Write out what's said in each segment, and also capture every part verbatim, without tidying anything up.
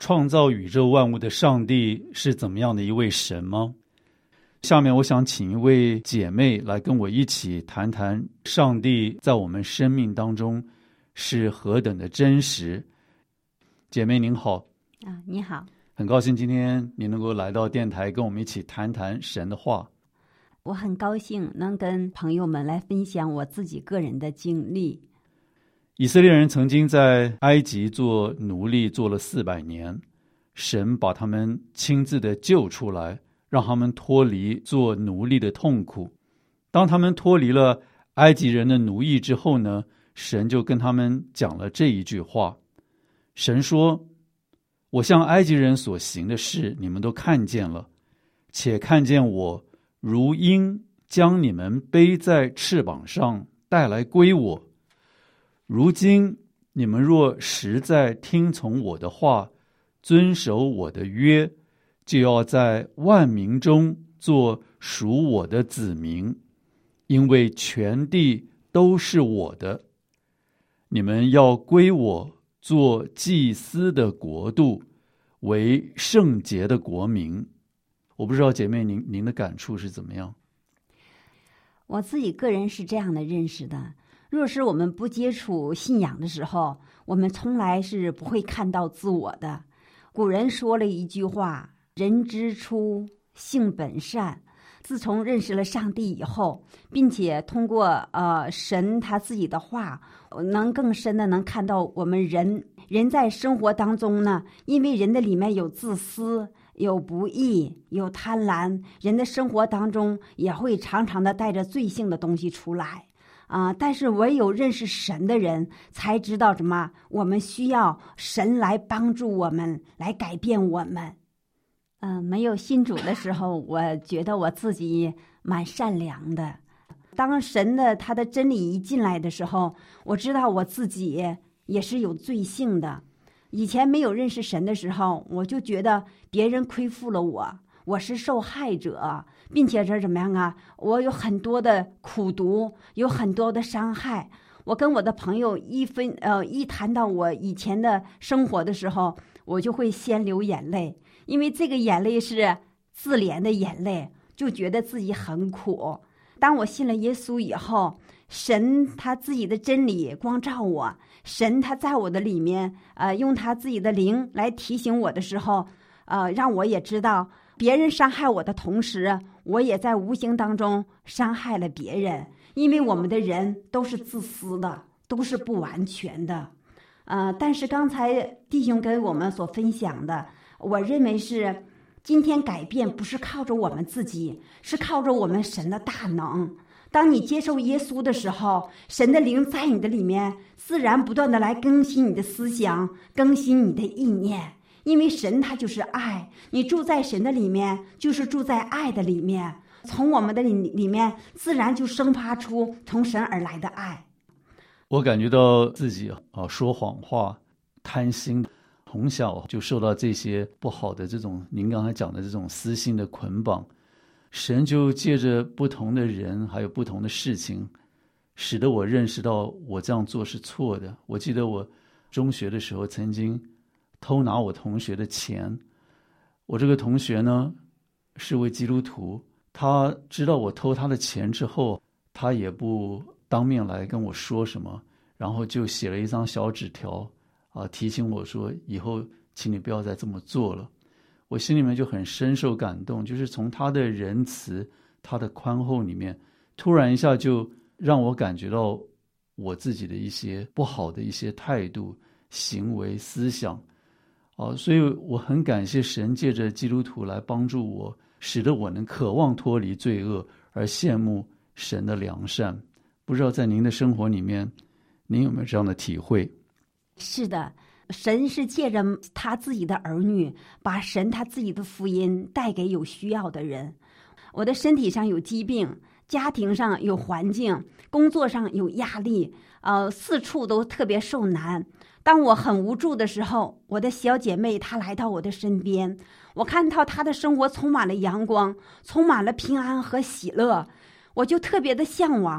创造宇宙万物的上帝是怎么样的一位神吗？下面我想请一位姐妹来跟我一起谈谈上帝在我们生命当中是何等的真实。姐妹您好。 啊，你好。 很高兴今天你能够来到电台跟我们一起谈谈神的话。 我很高兴能跟朋友们来分享我自己个人的经历。 以色列人曾经在埃及做奴隶做了四百年，神把他们亲自的救出来，让他们脱离做奴隶的痛苦。当他们脱离了埃及人的奴役之后呢，神就跟他们讲了这一句话。神说，我向埃及人所行的事你们都看见了，且看见我如鹰将你们背在翅膀上带来归我。如今你们若实在听从我的话，遵守我的约，就要在万民中做属我的子民，因为全地都是我的。你们要归我做祭司的国度，为圣洁的国民。我不知道姐妹您您的感触是怎么样？ 我自己个人是这样的认识的。若是我们不接触信仰的时候，我们从来是不会看到自我的。古人说了一句话，人之初性本善。自从认识了上帝以后，并且通过呃神他自己的话，能更深的能看到我们人人在生活当中呢，因为人的里面有自私，有不义，有贪婪，人的生活当中也会常常的带着罪性的东西出来啊、呃！但是唯有认识神的人才知道什么，我们需要神来帮助我们，来改变我们。嗯、呃，没有信主的时候，我觉得我自己蛮善良的。当神的他的真理一进来的时候，我知道我自己也是有罪性的。以前没有认识神的时候，我就觉得别人亏负了我，我是受害者，并且这怎么样啊？我有很多的苦毒，有很多的伤害。我跟我的朋友一分呃一谈到我以前的生活的时候，我就会先流眼泪，因为这个眼泪是自怜的眼泪，就觉得自己很苦。当我信了耶稣以后，神他自己的真理光照我，神他在我的里面呃，用他自己的灵来提醒我的时候，呃，让我也知道别人伤害我的同时，我也在无形当中伤害了别人。因为我们的人都是自私的，都是不完全的。呃，但是刚才弟兄跟我们所分享的，我认为是今天改变不是靠着我们自己，是靠着我们神的大能。当你接受耶稣的时候，神的灵在你的里面自然不断的来更新你的思想，更新你的意念。因为神他就是爱，你住在神的里面，就是住在爱的里面，从我们的里里面自然就生发出从神而来的爱。 我感觉到自己啊说谎话、贪心，从小就受到这些不好的这种您刚才讲的这种私心的捆绑。神就借着不同的人还有不同的事情，使得我认识到我这样做是错的。我记得我中学的时候曾经偷拿我同学的钱，我这个同学呢是位基督徒，他知道我偷他的钱之后，他也不当面来跟我说什么，然后就写了一张小纸条啊，提醒我说以后请你不要再这么做了。我心里面就很深受感动，就是从他的仁慈他的宽厚里面，突然一下就让我感觉到我自己的一些不好的一些态度行为思想啊，所以我很感谢神借着基督徒来帮助我，使得我能渴望脱离罪恶而羡慕神的良善。不知道在您的生活里面您有没有这样的体会？ 是的，神是借着他自己的儿女，把神他自己的福音带给有需要的人。我的身体上有疾病，家庭上有环境，工作上有压力，呃，四处都特别受难。当我很无助的时候，我的小姐妹她来到我的身边，我看到她的生活充满了阳光，充满了平安和喜乐，我就特别的向往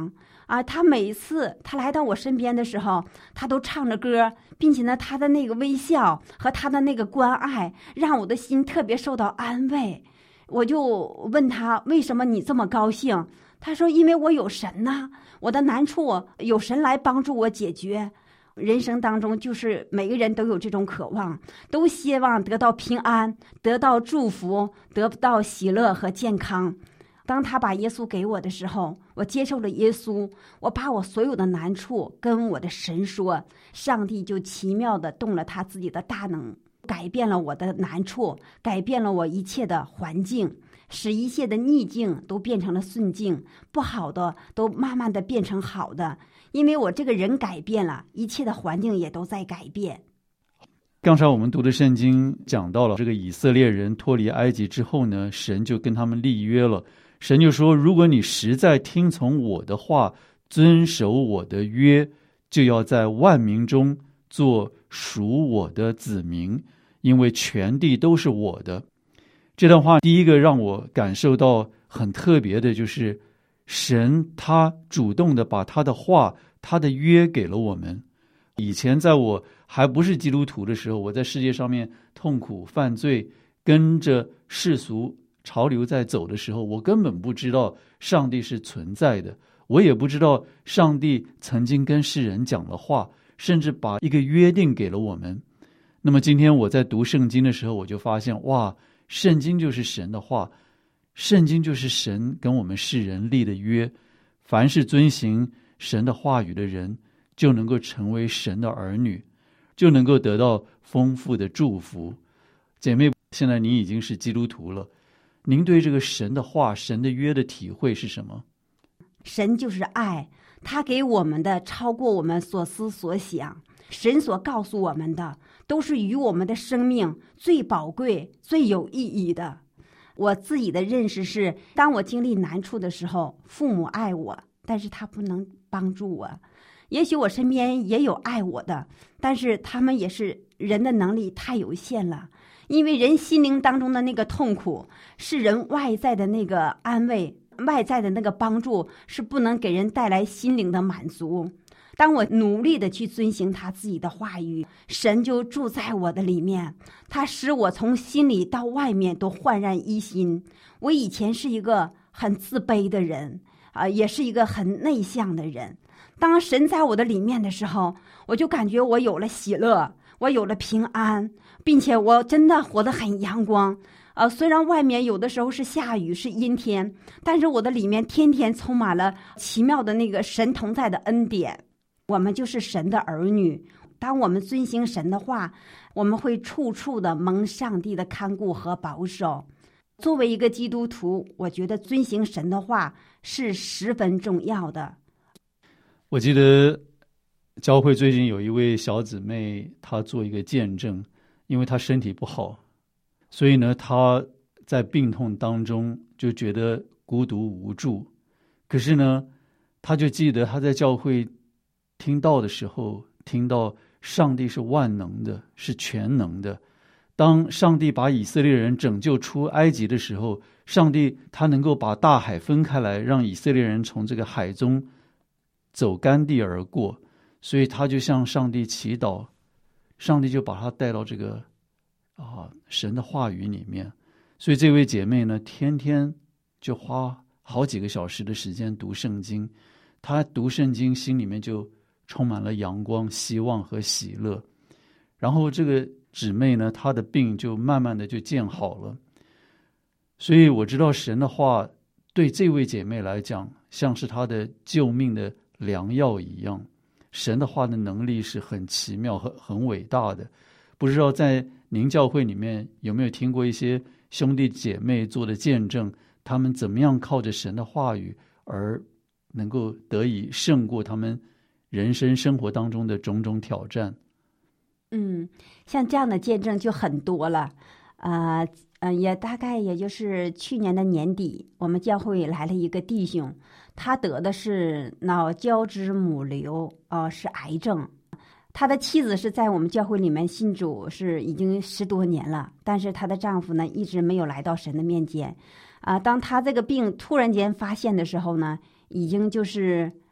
啊，他每次他来到我身边的时候，他都唱着歌，并且呢，他的那个微笑和他的那个关爱，让我的心特别受到安慰。我就问他，为什么你这么高兴？他说，因为我有神呐，我的难处有神来帮助我解决。人生当中，就是每个人都有这种渴望，都希望得到平安，得到祝福，得到喜乐和健康。当他把耶稣给我的时候，我接受了耶稣，我把我所有的难处跟我的神说，上帝就奇妙地动了他自己的大能，改变了我的难处，改变了我一切的环境，使一切的逆境都变成了顺境，不好的都慢慢的变成好的。因为我这个人改变了，一切的环境也都在改变。 刚才我们读的圣经讲到了这个以色列人脱离埃及之后呢，神就跟他们立约了。神就说，如果你实在听从我的话，遵守我的约，就要在万民中做属我的子民，因为全地都是我的。这段话第一个让我感受到很特别的就是神他主动的把他的话他的约给了我们。以前在我还不是基督徒的时候，我在世界上面痛苦犯罪，跟着世俗潮流在走的时候，我根本不知道上帝是存在的，我也不知道上帝曾经跟世人讲了话，甚至把一个约定给了我们。那么今天我在读圣经的时候，我就发现，哇，圣经就是神的话，圣经就是神跟我们世人立的约，凡是遵行神的话语的人，就能够成为神的儿女，就能够得到丰富的祝福。姐妹，现在你已经是基督徒了，您对这个神的话、神的约的体会是什么？ 神就是爱，他给我们的超过我们所思所想。神所告诉我们的，都是与我们的生命最宝贵、最有意义的。我自己的认识是，当我经历难处的时候，父母爱我，但是他不能帮助我。也许我身边也有爱我的，但是他们也是人的能力太有限了。因为人心灵当中的那个痛苦，是人外在的那个安慰，外在的那个帮助，是不能给人带来心灵的满足。当我努力的去遵行他自己的话语，神就住在我的里面，他使我从心里到外面都焕然一新。我以前是一个很自卑的人，啊、呃，也是一个很内向的人。当神在我的里面的时候，我就感觉我有了喜乐，我有了平安，并且我真的活得很阳光。呃，虽然外面有的时候是下雨是阴天，但是我的里面天天充满了奇妙的那个神同在的恩典。我们就是神的儿女，当我们遵行神的话，我们会处处的蒙上帝的看顾和保守。作为一个基督徒，我觉得遵行神的话是十分重要的。 我记得教会最近有一位小姊妹，她做一个见证，因为她身体不好，所以呢，她在病痛当中就觉得孤独无助。可是呢，她就记得她在教会听到的时候，听到上帝是万能的，是全能的。当上帝把以色列人拯救出埃及的时候，上帝他能够把大海分开来，让以色列人从这个海中走干地而过，所以他就向上帝祈祷，上帝就把他带到这个啊神的话语里面。所以这位姐妹呢，天天就花好几个小时的时间读圣经，她读圣经心里面就充满了阳光、希望和喜乐。然后这个姊妹呢，她的病就慢慢的就见好了。所以我知道神的话对这位姐妹来讲，像是她的救命的良药一样。神的话的能力是很奇妙、很很伟大的。不知道在您教会里面有没有听过一些兄弟姐妹做的见证，他们怎么样靠着神的话语而能够得以胜过他们人生生活当中的种种挑战。 嗯，像这样的见证就很多了，呃呃，也大概也就是去年的年底，我们教会来了一个弟兄，他得的是脑胶质母瘤，呃，是癌症。他的妻子是在我们教会里面信主是已经十多年了，但是她的丈夫呢一直没有来到神的面前。啊、呃，当他这个病突然间发现的时候呢，已经就是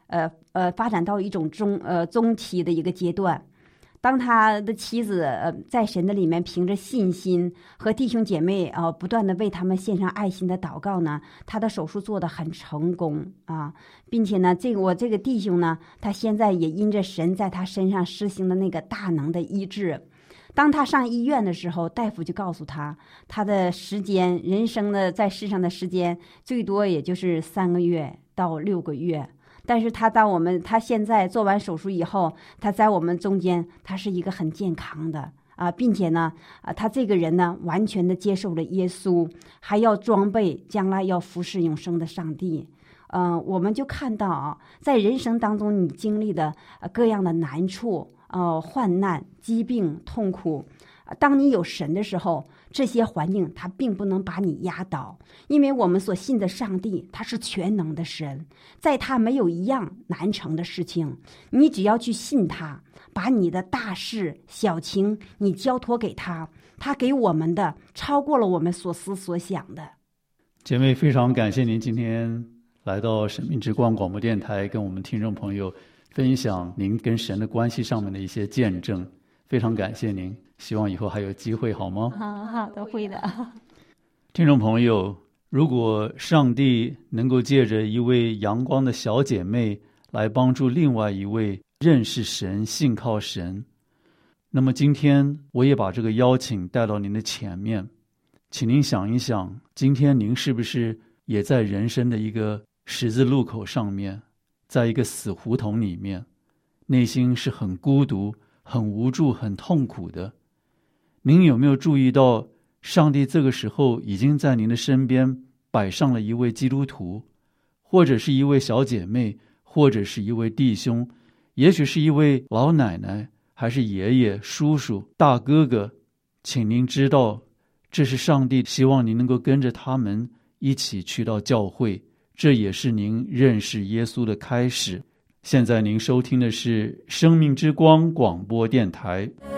呃呃发展到一种中呃中期的一个阶段。当他的妻子呃在神的里面凭着信心和弟兄姐妹啊、呃、不断的为他们献上爱心的祷告呢，他的手术做得很成功啊，并且呢，这个我这个弟兄呢，他现在也因着神在他身上施行的那个大能的医治。当他上医院的时候，大夫就告诉他，他的时间，人生的在世上的时间最多也就是三个月到六个月。但是他到我们，他现在做完手术以后，他在我们中间，他是一个很健康的啊，并且呢，啊，他这个人呢，完全的接受了耶稣，还要装备将来要服侍永生的上帝。嗯、呃，我们就看到啊，在人生当中你经历的呃各样的难处。呃，患难、疾病、痛苦，当你有神的时候，这些环境它并不能把你压倒，因为我们所信的上帝他是全能的神，在他没有一样难成的事情。你只要去信他，把你的大事小情你交托给他，他给我们的超过了我们所思所想的。 姐妹，非常感谢您今天来到生命之光广播电台，跟我们听众朋友分享您跟神的关系上面的一些见证，非常感谢您，希望以后还有机会，好吗？ 好好的，会的。 听众朋友，如果上帝能够借着一位阳光的小姐妹来帮助另外一位认识神、信靠神，那么今天我也把这个邀请带到您的前面，请您想一想，今天您是不是也在人生的一个十字路口上面，在一个死胡同里面，内心是很孤独、很无助、很痛苦的。您有没有注意到，上帝这个时候已经在您的身边摆上了一位基督徒，或者是一位小姐妹，或者是一位弟兄，也许是一位老奶奶，还是爷爷、叔叔、大哥哥，请您知道，这是上帝希望您能够跟着他们一起去到教会，这也是您认识耶稣的开始。现在您收听的是生命之光广播电台。